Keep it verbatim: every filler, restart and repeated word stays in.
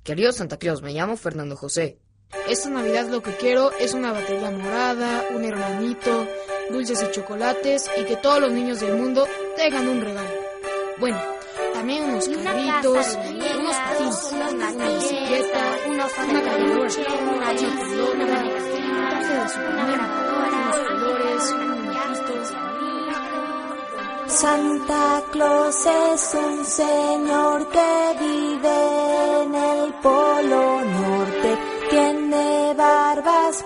Querido Santa Claus, me llamo Fernando José. Esta Navidad lo que quiero es una batería morada, un hermanito, dulces y chocolates y que todos los niños del mundo tengan un regalo. Bueno, también unos carritos, unos patines, una bicicleta, una cargadora, una pelota, un traje de Superman, unos colores, un muñequito. Santa Claus es un señor que vive en el Polo Norte. Tiene barbas